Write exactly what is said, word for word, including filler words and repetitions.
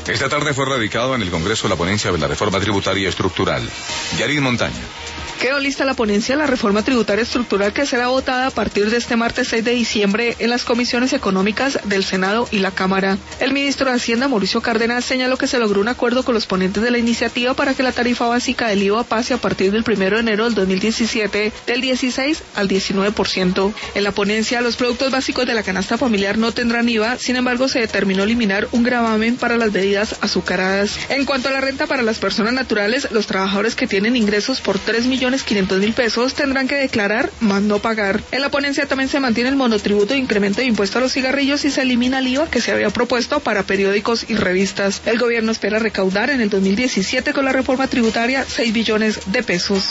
Esta tarde fue radicado en el Congreso la ponencia de la reforma tributaria estructural. Yarid Montaña. Quedó lista la ponencia de la reforma tributaria estructural que será votada a partir de este martes seis de diciembre en las comisiones económicas del Senado y la Cámara. El ministro de Hacienda, Mauricio Cárdenas, señaló que se logró un acuerdo con los ponentes de la iniciativa para que la tarifa básica del I V A pase a partir del primero de enero del dos mil diecisiete del dieciséis al diecinueve por ciento. En la ponencia, los productos básicos de la canasta familiar no tendrán I V A, sin embargo, se determinó eliminar un gravamen para las bebidas azucaradas. En cuanto a la renta para las personas naturales, los trabajadores que tienen ingresos por tres millones quinientos mil pesos tendrán que declarar más no pagar. En la ponencia también se mantiene el monotributo de incremento de impuesto a los cigarrillos y se elimina el I V A que se había propuesto para periódicos y revistas. El gobierno espera recaudar en el dos mil diecisiete con la reforma tributaria seis billones de pesos.